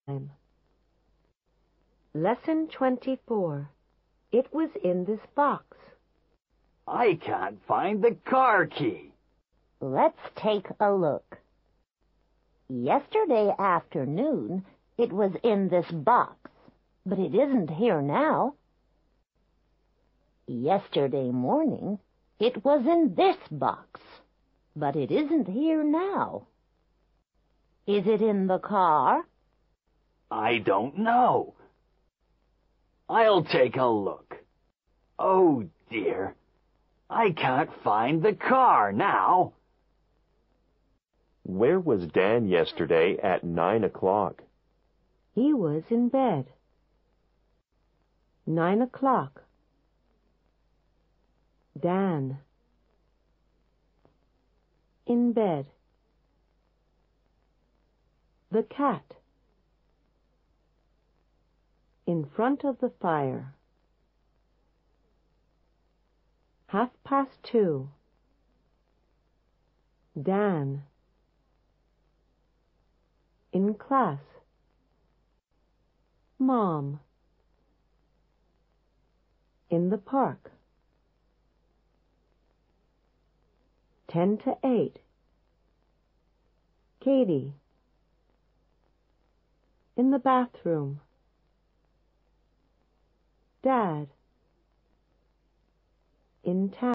Lesson 24. It was in this box. I can't find the car key. Let's take a look. Yesterday afternoon, it was in this box, but it isn't here now. Yesterday morning, it was in this box, but it isn't here now. Is it in the car? I don't know. I'll take a look. Oh, dear. I can't find the car now. Where was Dan yesterday at 9 o'clock? He was in bed. 9 o'clock. Dan. In bed. The cat. In front of the fire. 2:30. Dan. In class. Mom. In the park. 7:50. Katie. In the bathroom. Dad. In town.